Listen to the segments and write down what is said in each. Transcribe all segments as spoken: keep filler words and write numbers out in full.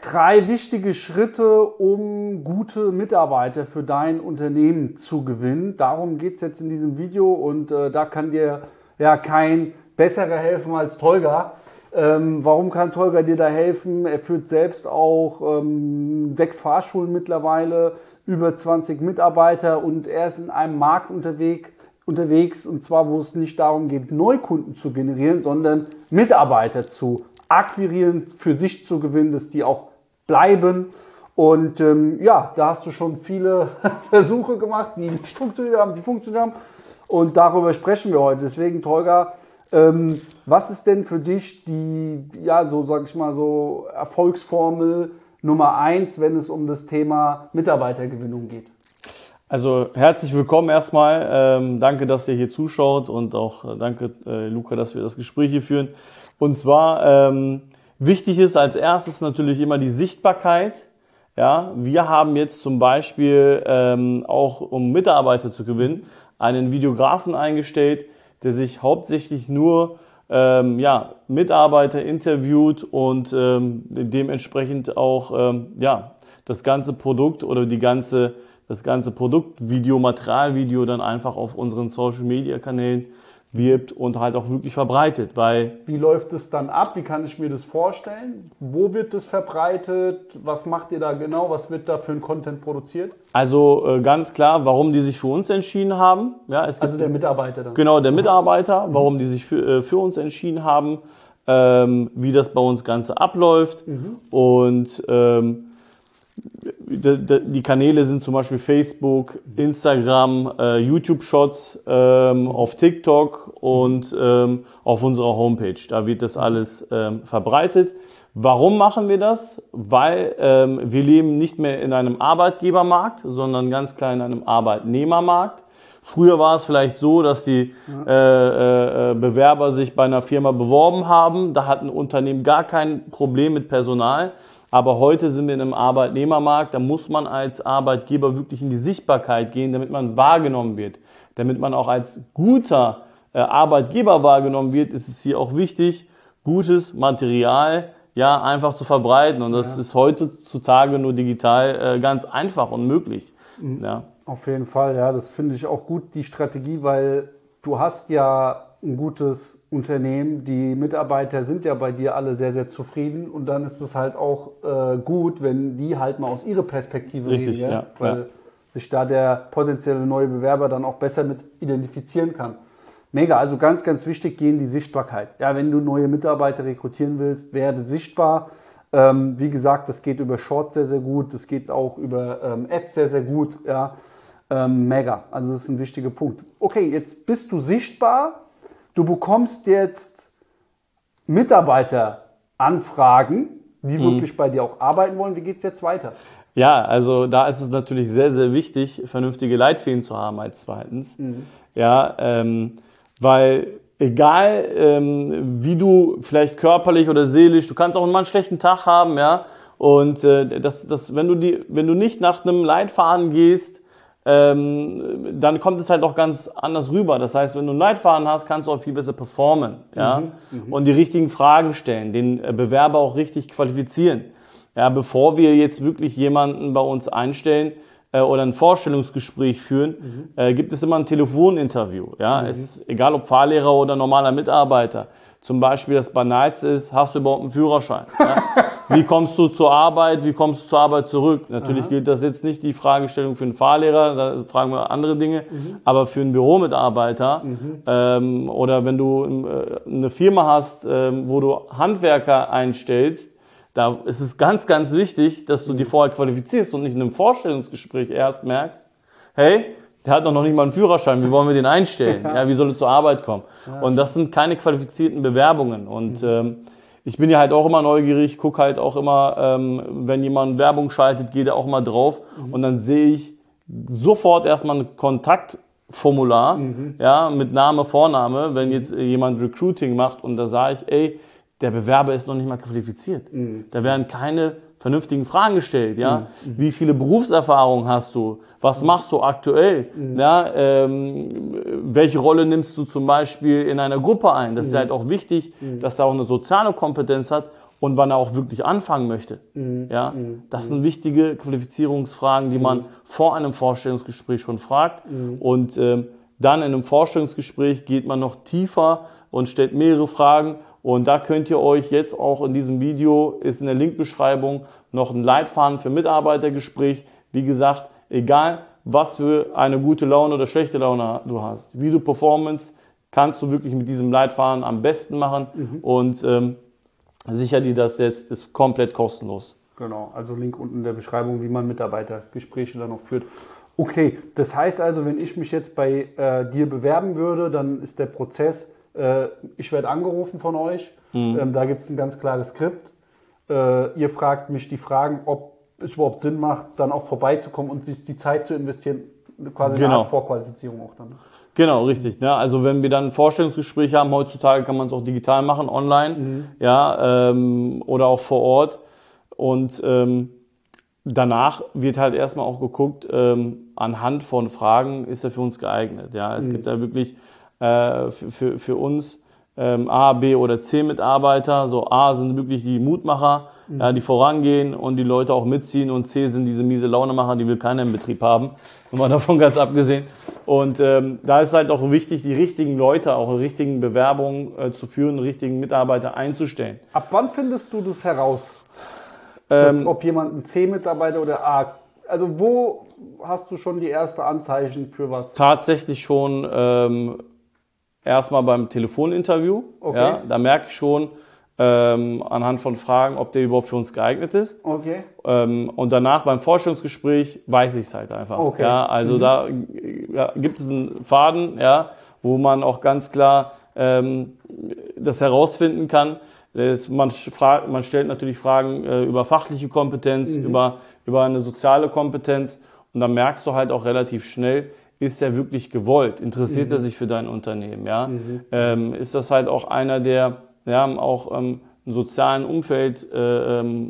Drei wichtige Schritte, um gute Mitarbeiter für dein Unternehmen zu gewinnen. Darum geht es jetzt in diesem Video und äh, da kann dir ja kein besserer helfen als Tolga. Ähm, warum kann Tolga dir da helfen? Er führt selbst auch ähm, sechs Fahrschulen mittlerweile, über zwanzig Mitarbeiter und er ist in einem Markt unterwegs, unterwegs und zwar, wo es nicht darum geht, Neukunden zu generieren, sondern Mitarbeiter zu akquirieren, für sich zu gewinnen, dass die auch bleiben. Und ähm, ja, da hast du schon viele Versuche gemacht, die nicht funktioniert haben, die funktioniert haben. Und darüber sprechen wir heute. Deswegen, Tolga, ähm, was ist denn für dich die, ja, so sag ich mal, so Erfolgsformel Nummer eins, wenn es um das Thema Mitarbeitergewinnung geht? Also herzlich willkommen erstmal. Ähm, danke, dass ihr hier zuschaut und auch äh, danke, äh, Luca, dass wir das Gespräch hier führen. Und zwar ähm, wichtig ist als erstes natürlich immer die Sichtbarkeit. Ja, wir haben jetzt zum Beispiel ähm, auch, um Mitarbeiter zu gewinnen, einen Videografen eingestellt, der sich hauptsächlich nur ähm, ja, Mitarbeiter interviewt und ähm, dementsprechend auch ähm, ja, das ganze Produkt oder die ganze, das ganze Produktvideo, Materialvideo dann einfach auf unseren Social-Media-Kanälen wirbt und halt auch wirklich verbreitet. Weil Wie läuft es dann ab? Wie kann ich mir das vorstellen? Wo wird das verbreitet? Was macht ihr da genau? Was wird da für ein Content produziert? Also äh, ganz klar, warum die sich für uns entschieden haben. Ja, es gibt, Also der Mitarbeiter dann? Genau, der Mitarbeiter, warum die sich für, äh, für uns entschieden haben, ähm, wie das bei uns Ganze abläuft Mhm. und ähm, die Kanäle sind zum Beispiel Facebook, Instagram, äh, YouTube-Shots, ähm, auf TikTok und ähm, auf unserer Homepage. Da wird das alles ähm, verbreitet. Warum machen wir das? Weil ähm, wir leben nicht mehr in einem Arbeitgebermarkt, sondern ganz klar in einem Arbeitnehmermarkt. Früher war es vielleicht so, dass die äh, äh, Bewerber sich bei einer Firma beworben haben. Da hat ein Unternehmen gar kein Problem mit Personal. Aber heute sind wir in einem Arbeitnehmermarkt, da muss man als Arbeitgeber wirklich in die Sichtbarkeit gehen, damit man wahrgenommen wird. Damit man auch als guter äh, Arbeitgeber wahrgenommen wird, ist es hier auch wichtig, gutes Material ja einfach zu verbreiten. Und das ja. ist heutzutage nur digital äh, ganz einfach und möglich. Mhm. Ja. Auf jeden Fall, ja, das finde ich auch gut, die Strategie, weil du hast ja ein gutes Unternehmen, die Mitarbeiter sind ja bei dir alle sehr, sehr zufrieden und dann ist es halt auch äh, gut, wenn die halt mal aus ihrer Perspektive Richtig, reden, ja? Ja, weil ja. sich da der potenzielle neue Bewerber dann auch besser mit identifizieren kann. Mega, also ganz, ganz wichtig, gehen die Sichtbarkeit. Ja, wenn du neue Mitarbeiter rekrutieren willst, werde sichtbar. Ähm, wie gesagt, das geht über Shorts sehr, sehr gut, das geht auch über ähm, Ads sehr, sehr gut, ja. Ähm, mega, also das ist ein wichtiger Punkt. Okay, jetzt bist du sichtbar. Du bekommst jetzt Mitarbeiteranfragen, die mhm. wirklich bei dir auch arbeiten wollen. Wie geht es jetzt weiter? Ja, also da ist es natürlich sehr, sehr wichtig, vernünftige Leitfäden zu haben als zweitens. Mhm. Ja, ähm, weil egal ähm, wie du vielleicht körperlich oder seelisch, du kannst auch mal einen schlechten Tag haben, ja. Und äh, das, das, wenn du die, wenn du nicht nach einem Leitfaden gehst, Ähm, dann kommt es halt auch ganz anders rüber. Das heißt, wenn du einen Leitfaden hast, kannst du auch viel besser performen, ja, mhm, mh. und die richtigen Fragen stellen, den Bewerber auch richtig qualifizieren. Ja, bevor wir jetzt wirklich jemanden bei uns einstellen äh, oder ein Vorstellungsgespräch führen, mhm. äh, gibt es immer ein Telefoninterview. Ja, mhm. es ist egal, ob Fahrlehrer oder normaler Mitarbeiter. Zum Beispiel das Banalste ist, hast du überhaupt einen Führerschein? Ja? Wie kommst du zur Arbeit? Wie kommst du zur Arbeit zurück? Natürlich Aha. gilt das jetzt nicht die Fragestellung für einen Fahrlehrer, da fragen wir andere Dinge, mhm. aber für einen Büromitarbeiter mhm. ähm, oder wenn du äh, eine Firma hast, ähm, wo du Handwerker einstellst, da ist es ganz, ganz wichtig, dass du mhm. dich vorher qualifizierst und nicht in einem Vorstellungsgespräch erst merkst, hey, der hat doch noch nicht mal einen Führerschein, wie wollen wir den einstellen? Ja, wie soll er zur Arbeit kommen? Ja. Und das sind keine qualifizierten Bewerbungen. Und mhm. ähm, ich bin ja halt auch immer neugierig, gucke halt auch immer, ähm, wenn jemand Werbung schaltet, gehe da auch mal drauf mhm. und dann sehe ich sofort erstmal ein Kontaktformular, mhm. ja, mit Name, Vorname, wenn jetzt jemand Recruiting macht und da sage ich, ey, der Bewerber ist noch nicht mal qualifiziert. Mhm. Da werden keine vernünftigen Fragen gestellt, ja. Mhm. Wie viele Berufserfahrungen hast du? Was mhm. machst du aktuell? Mhm. Ja, ähm, welche Rolle nimmst du zum Beispiel in einer Gruppe ein? Das mhm. ist halt auch wichtig, mhm. dass da auch eine soziale Kompetenz hat und wann er auch wirklich anfangen möchte. Mhm. Ja, mhm. Das sind wichtige Qualifizierungsfragen, die mhm. man vor einem Vorstellungsgespräch schon fragt. Mhm. Und ähm, dann in einem Vorstellungsgespräch geht man noch tiefer und stellt mehrere Fragen. Und da könnt ihr euch jetzt auch in diesem Video, ist in der Linkbeschreibung, noch ein Leitfaden für Mitarbeitergespräch. Wie gesagt, egal was für eine gute Laune oder schlechte Laune du hast, wie du Performance kannst du wirklich mit diesem Leitfaden am besten machen. Mhm. Und ähm, sicher dir das jetzt, ist komplett kostenlos. Genau, also Link unten in der Beschreibung, wie man Mitarbeitergespräche dann noch führt. Okay, das heißt also, wenn ich mich jetzt bei äh, dir bewerben würde, dann ist der Prozess, äh, ich werde angerufen von euch, mhm. ähm, da gibt es ein ganz klares Skript. Äh, ihr fragt mich die Fragen, ob es überhaupt Sinn macht, dann auch vorbeizukommen und sich die Zeit zu investieren, quasi genau. eine Art Vorqualifizierung auch dann. Genau, richtig. Ne? Also wenn wir dann ein Vorstellungsgespräch haben, heutzutage kann man es auch digital machen, online, mhm. ja, ähm, oder auch vor Ort. Und ähm, danach wird halt erstmal auch geguckt, ähm, anhand von Fragen ist er für uns geeignet. Ja, es mhm. gibt da wirklich äh, für, für, für uns ähm, A, B oder C Mitarbeiter. So A sind wirklich die Mutmacher, mhm. ja, die vorangehen und die Leute auch mitziehen, und C sind diese miese Launemacher, die will keiner im Betrieb haben. Mal davon ganz abgesehen. Und ähm, da ist halt auch wichtig, die richtigen Leute, auch die richtigen Bewerbungen äh, zu führen, die richtigen Mitarbeiter einzustellen. Ab wann findest du das heraus? Dass, Ähm, ob jemand ein C-Mitarbeiter oder A, also wo hast du schon die ersten Anzeichen für was? Tatsächlich schon ähm, erstmal beim Telefoninterview. Okay. Ja, da merke ich schon ähm, anhand von Fragen, ob der überhaupt für uns geeignet ist. Okay. Ähm, und danach beim Vorstellungsgespräch weiß ich es halt einfach. Okay. Ja, also mhm. da ja, gibt es einen Faden, ja, wo man auch ganz klar ähm, das herausfinden kann. Das, man, fragt, man stellt natürlich Fragen äh, über fachliche Kompetenz, mhm. über, über eine soziale Kompetenz, und dann merkst du halt auch relativ schnell, ist er wirklich gewollt? Interessiert mhm. er sich für dein Unternehmen? Ja? Mhm. Ähm, ist das halt auch einer, der ja, auch ähm, im sozialen Umfeld äh, ähm,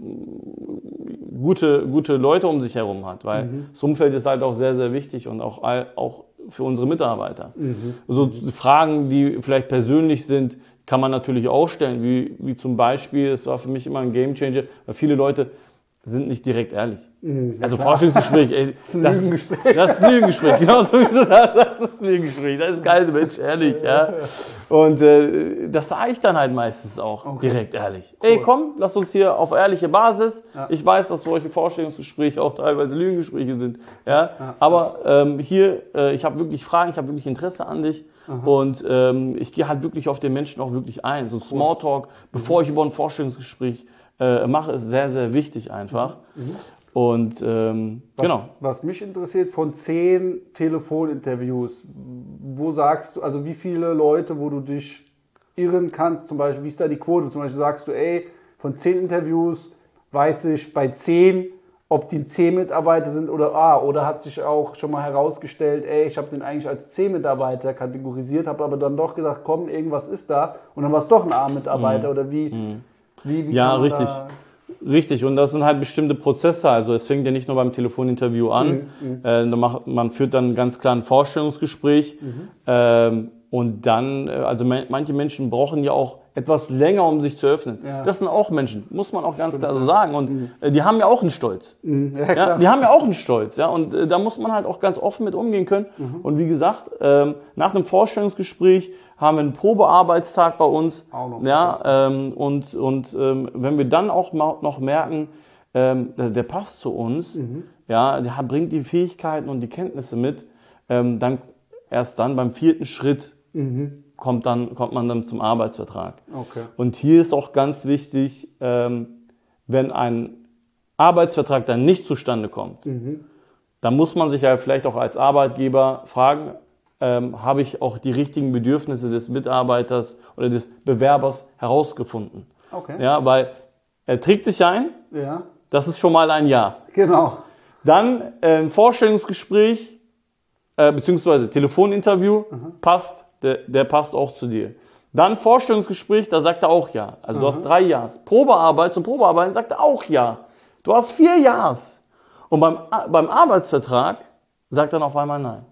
gute, gute Leute um sich herum hat? Weil mhm. das Umfeld ist halt auch sehr, sehr wichtig, und auch, auch für unsere Mitarbeiter. Mhm. Also Fragen, die vielleicht persönlich sind, kann man natürlich auch stellen, wie, wie zum Beispiel, es war für mich immer ein Gamechanger, weil viele Leute sind nicht direkt ehrlich. Mhm, ja, also klar. Vorstellungsgespräch, ey, das ist ein Lügengespräch. Das ist ein Lügengespräch, genau so wie so das, das ist ein Lügengespräch, das ist geil, Mensch, ehrlich, ja. Und äh, das sage ich dann halt meistens auch, okay. direkt ehrlich. Cool. Ey, komm, lass uns hier auf ehrliche Basis. Ja. Ich weiß, dass solche Vorstellungsgespräche auch teilweise Lügengespräche sind, ja. ja. Aber ähm, hier, äh, ich habe wirklich Fragen, ich habe wirklich Interesse an dich. Aha. Und ähm, ich gehe halt wirklich auf den Menschen auch wirklich ein. So Smalltalk, bevor mhm. ich über ein Vorstellungsgespräch äh, mache, ist sehr, sehr wichtig einfach. Mhm. Und ähm, was, genau. Was mich interessiert, von zehn Telefoninterviews, wo sagst du, also wie viele Leute, wo du dich irren kannst, zum Beispiel, wie ist da die Quote? Zum Beispiel sagst du, ey, von zehn Interviews weiß ich bei zehn, ob die C-Mitarbeiter sind oder A, oder hat sich auch schon mal herausgestellt, ey, ich habe den eigentlich als C-Mitarbeiter kategorisiert, habe aber dann doch gedacht, komm, irgendwas ist da, und dann war es doch ein A-Mitarbeiter, mhm. oder wie? Mhm. wie, wie ja, richtig. Richtig, und das sind halt bestimmte Prozesse, also es fängt ja nicht nur beim Telefoninterview an, mhm. äh, man führt dann ganz klar ein Vorstellungsgespräch, mhm. ähm, und dann, also manche Menschen brauchen ja auch etwas länger, um sich zu öffnen. Ja. Das sind auch Menschen, muss man auch ganz klar so sagen. Und mhm. die haben ja auch einen Stolz. Mhm. Ja, ja, die haben ja auch einen Stolz. Ja? Und äh, da muss man halt auch ganz offen mit umgehen können. Mhm. Und wie gesagt, ähm, nach einem Vorstellungsgespräch haben wir einen Probearbeitstag bei uns. Auch noch. Ja, ähm, und und ähm, wenn wir dann auch mal noch merken, ähm, der, der passt zu uns, mhm. ja, der bringt die Fähigkeiten und die Kenntnisse mit, ähm, dann erst dann beim vierten Schritt mhm. kommt, dann, kommt man dann zum Arbeitsvertrag. Okay. Und hier ist auch ganz wichtig, ähm, wenn ein Arbeitsvertrag dann nicht zustande kommt, mhm. dann muss man sich ja vielleicht auch als Arbeitgeber fragen, ähm, habe ich auch die richtigen Bedürfnisse des Mitarbeiters oder des Bewerbers herausgefunden? Okay. Ja, weil er trägt sich ein, ja. das ist schon mal ein Ja. Genau. Dann äh, Vorstellungsgespräch, äh, beziehungsweise Telefoninterview, mhm. passt. Der, der passt auch zu dir. Dann Vorstellungsgespräch, da sagt er auch ja. Also du mhm. hast drei Ja's. Probearbeit, zum Probearbeiten sagt er auch ja. Du hast vier Ja's. Und beim, beim Arbeitsvertrag sagt er dann auf einmal nein.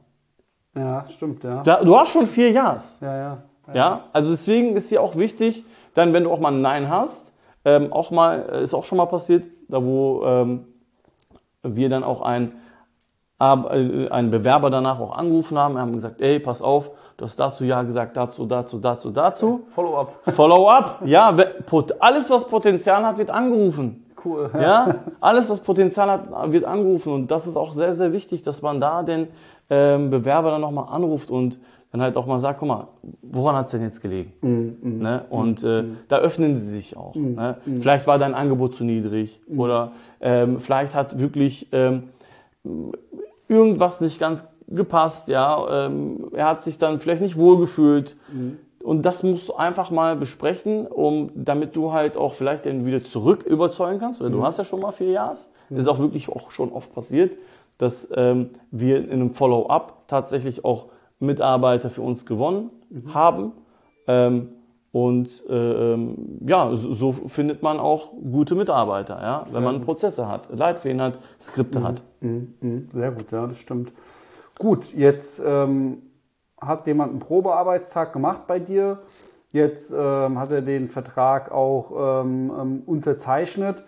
Ja, stimmt, ja. Da, du hast schon vier Ja's. Ja, ja, ja. Ja, also deswegen ist hier auch wichtig, dann wenn du auch mal ein Nein hast, ähm, auch mal, ist auch schon mal passiert, da wo ähm, wir dann auch einen, äh, einen Bewerber danach auch angerufen haben, wir haben gesagt, ey, pass auf, du hast dazu ja gesagt, dazu, dazu, dazu, dazu. Follow-up. Follow-up, ja, alles, was Potenzial hat, wird angerufen. Cool. Ja, alles, was Potenzial hat, wird angerufen. Und das ist auch sehr, sehr wichtig, dass man da den ähm, Bewerber dann nochmal anruft und dann halt auch mal sagt, guck mal, woran hat es denn jetzt gelegen? Mm, mm, ne? Und äh, mm, da öffnen sie sich auch. mm, Ne? mm. Vielleicht war dein Angebot zu niedrig Mm. oder ähm, vielleicht hat wirklich ähm, irgendwas nicht ganz gepasst. Ja? Ähm, er hat sich dann vielleicht nicht wohlgefühlt. Mm. Und das musst du einfach mal besprechen, um, damit du halt auch vielleicht dann wieder zurück überzeugen kannst, weil Mhm. du hast ja schon mal vier Jahre. Das ist auch wirklich auch schon oft passiert, dass ähm, wir in einem Follow-up tatsächlich auch Mitarbeiter für uns gewonnen Mhm. haben. Ähm, und äh, ähm, ja, so, so findet man auch gute Mitarbeiter, ja, wenn man Prozesse hat, Leitfäden hat, Skripte Mhm. hat. Mhm. Mhm. Sehr gut, ja, das stimmt. Gut, jetzt ähm, hat jemand einen Probearbeitstag gemacht bei dir. Jetzt ähm, hat er den Vertrag auch ähm, ähm, unterzeichnet.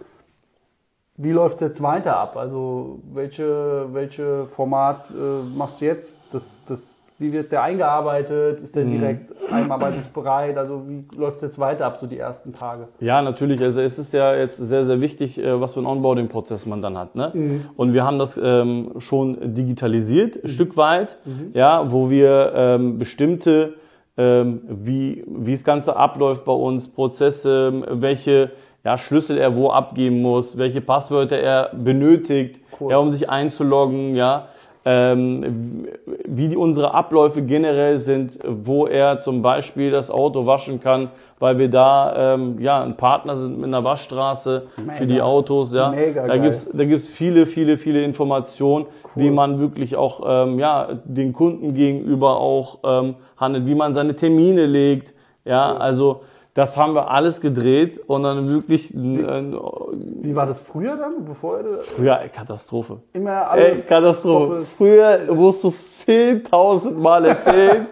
Wie läuft es jetzt weiter ab? Also welche, welche Format äh, machst du jetzt? Das, das, wie wird der eingearbeitet? Ist der direkt einarbeitungsbereit? Also wie läuft es jetzt weiter ab, so die ersten Tage? Ja, natürlich. Also es ist ja jetzt sehr, sehr wichtig, äh, was für einen Onboarding-Prozess man dann hat. Ne? Mhm. Und wir haben das ähm, schon digitalisiert, ein Mhm. Stück weit, Mhm. ja, wo wir ähm, bestimmte, ähm, wie, wie das Ganze abläuft bei uns, Prozesse, welche ja, Schlüssel er wo abgeben muss, welche Passwörter er benötigt, Cool. ja, um sich einzuloggen, ja. Ähm, wie die, unsere Abläufe generell sind, wo er zum Beispiel das Auto waschen kann, weil wir da ähm, ja, ein Partner sind mit einer Waschstraße Mega. für die Autos. Ja. Mega Da geil. gibt's da gibt's viele, viele, viele Informationen, Cool. wie man wirklich auch ähm, ja, den Kunden gegenüber auch ähm, handelt, wie man seine Termine legt. Ja, Cool. also das haben wir alles gedreht und dann wirklich äh, Wie war das früher dann, bevor du früher ey, Katastrophe. immer Ey, alles Katastrophe. doppelt- Früher musst du es zehntausend Mal erzählen.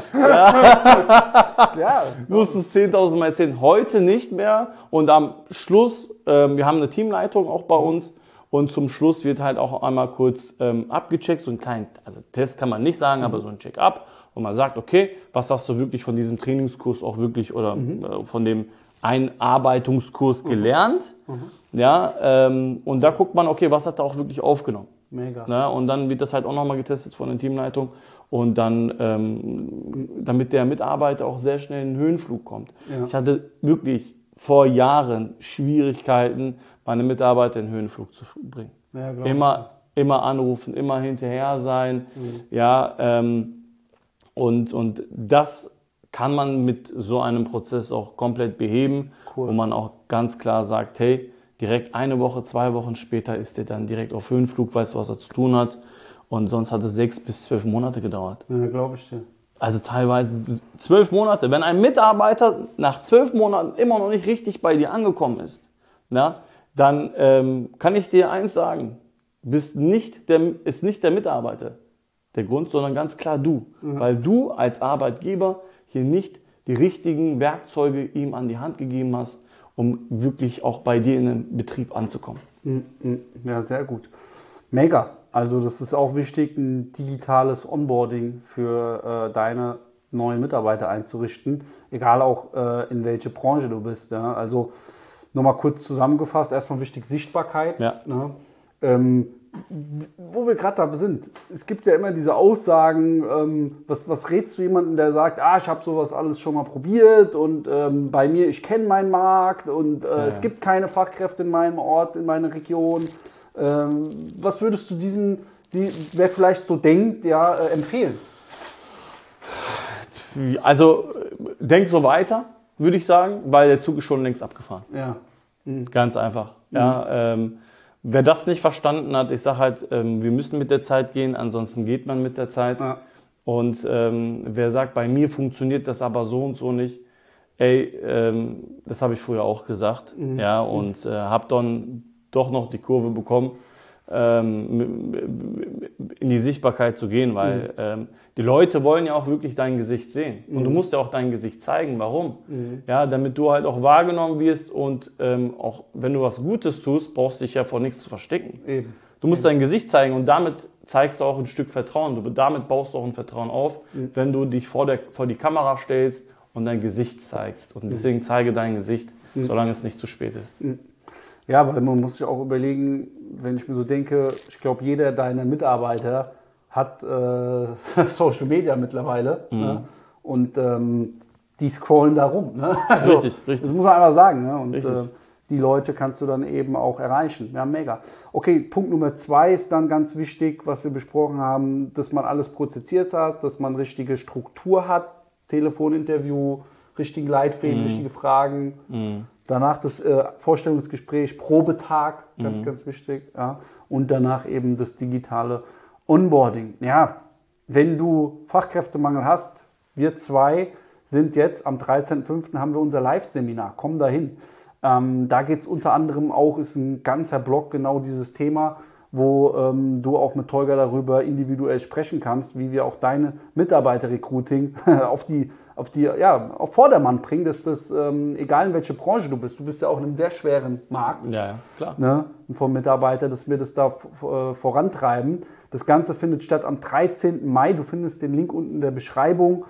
Ja, musst du es zehntausend Mal erzählen. Heute nicht mehr. Und am Schluss, ähm, wir haben eine Teamleitung auch bei uns. Und zum Schluss wird halt auch einmal kurz ähm, abgecheckt. So einen kleinen, also Test kann man nicht sagen, aber so ein Check-up. Und man sagt, okay, was hast du wirklich von diesem Trainingskurs auch wirklich oder Mhm. äh, von dem Einarbeitungskurs Mhm. gelernt. Mhm. Ja, ähm, und da guckt man, okay, was hat er auch wirklich aufgenommen. Mega. Ne? Und dann wird das halt auch nochmal getestet von der Teamleitung. Und dann, ähm, damit der Mitarbeiter auch sehr schnell in den Höhenflug kommt. Ja. Ich hatte wirklich vor Jahren Schwierigkeiten, meine Mitarbeiter in den Höhenflug zu bringen. Ja, glaub ich. Immer, immer anrufen, immer hinterher sein. Mhm. Ja, ähm, und, und das kann man mit so einem Prozess auch komplett beheben, Cool. wo man auch ganz klar sagt, hey, direkt eine Woche, zwei Wochen später ist der dann direkt auf Höhenflug, weiß, was er zu tun hat. Und sonst hat es sechs bis zwölf Monate gedauert. Ja, glaube ich dir. Also teilweise zwölf Monate. Wenn ein Mitarbeiter nach zwölf Monaten immer noch nicht richtig bei dir angekommen ist, na, dann ähm, kann ich dir eins sagen, bist nicht der, ist nicht der Mitarbeiter der Grund, sondern ganz klar du. Mhm. Weil du als Arbeitgeber hier nicht die richtigen Werkzeuge ihm an die Hand gegeben hast, um wirklich auch bei dir in den Betrieb anzukommen. Mhm. Ja, sehr gut. Mega. Also das ist auch wichtig, ein digitales Onboarding für äh, deine neuen Mitarbeiter einzurichten, egal auch äh, in welche Branche du bist. Ja? Also nochmal kurz zusammengefasst, erstmal wichtig Sichtbarkeit. Ja. Ne? Ähm, wo wir gerade da sind, es gibt ja immer diese Aussagen, ähm, was, was rätst du jemandem, der sagt, ah, ich habe sowas alles schon mal probiert und ähm, bei mir, ich kenne meinen Markt und äh, Ja. es gibt keine Fachkräfte in meinem Ort, in meiner Region. Ähm, was würdest du diesem, die, wer vielleicht so denkt, ja, äh, empfehlen? Also denk so weiter, würde ich sagen, weil der Zug ist schon längst abgefahren. Ja. Mhm. Ganz einfach. Ja, ähm, wer das nicht verstanden hat, ich sage halt, ähm, wir müssen mit der Zeit gehen, ansonsten geht man mit der Zeit. Ja. Und ähm, wer sagt, bei mir funktioniert das aber so und so nicht, ey, ähm, das habe ich früher auch gesagt, Mhm. ja, und äh, habe dann doch noch die Kurve bekommen. ähm, in die Sichtbarkeit zu gehen, weil mhm. ähm, die Leute wollen ja auch wirklich dein Gesicht sehen. Mhm. Und du musst ja auch dein Gesicht zeigen. Warum? Mhm. Ja, damit du halt auch wahrgenommen wirst und ähm, auch wenn du was Gutes tust, brauchst du dich ja vor nichts zu verstecken. Eben. Du musst Eben. dein Gesicht zeigen und damit zeigst du auch ein Stück Vertrauen. Du, damit baust du auch ein Vertrauen auf, mhm. wenn du dich vor, der, vor die Kamera stellst und dein Gesicht zeigst. Und deswegen zeige dein Gesicht, mhm. solange es nicht zu spät ist. Mhm. Ja, weil man muss sich auch überlegen, wenn ich mir so denke, ich glaube, jeder deiner Mitarbeiter hat äh, Social Media mittlerweile. Mhm. Ne? Und ähm, die scrollen da rum. Ne? Also, richtig, richtig. Das muss man einfach sagen. Ne? Und äh, die Leute kannst du dann eben auch erreichen. Ja, mega. Okay, Punkt Nummer zwei ist dann ganz wichtig, was wir besprochen haben, dass man alles prozessiert hat, dass man richtige Struktur hat, Telefoninterview, richtigen Leitfäden, mhm. richtige Fragen. Mhm. Danach das äh, Vorstellungsgespräch, Probetag, ganz, mhm. ganz wichtig. Ja. Und danach eben das digitale Onboarding. Ja, wenn du Fachkräftemangel hast, wir zwei sind jetzt am dreizehnten fünften haben wir unser Live-Seminar. Komm dahin. Ähm, da geht es unter anderem auch, ist ein ganzer Blog genau dieses Thema, wo ähm, du auch mit Tolga darüber individuell sprechen kannst, wie wir auch deine Mitarbeiter-Recruiting auf die auf die, ja, auf Vordermann bringen, dass das, ähm, egal in welche Branche du bist, du bist ja auch in einem sehr schweren Markt, ja, ja, klar. Ne, vom Mitarbeiter, dass wir das da äh, vorantreiben. Das Ganze findet statt am dreizehnten Mai, du findest den Link unten in der Beschreibung.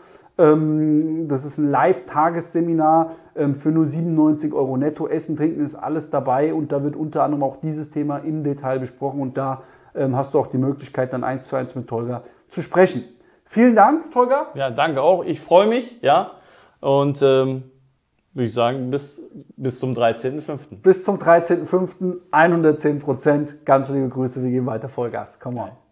Ähm, das ist ein Live-Tagesseminar ähm, für nur siebenundneunzig Euro netto. Essen, Trinken ist alles dabei und da wird unter anderem auch dieses Thema im Detail besprochen und da ähm, hast du auch die Möglichkeit, dann eins zu eins mit Tolga zu sprechen. Vielen Dank, Tolga. Ja, danke auch. Ich freue mich, ja. Und ähm, würde ich sagen, bis, bis zum dreizehnten fünften Bis zum dreizehnten fünften hundertzehn Prozent. Ganz liebe Grüße, wir geben weiter Vollgas. Come on.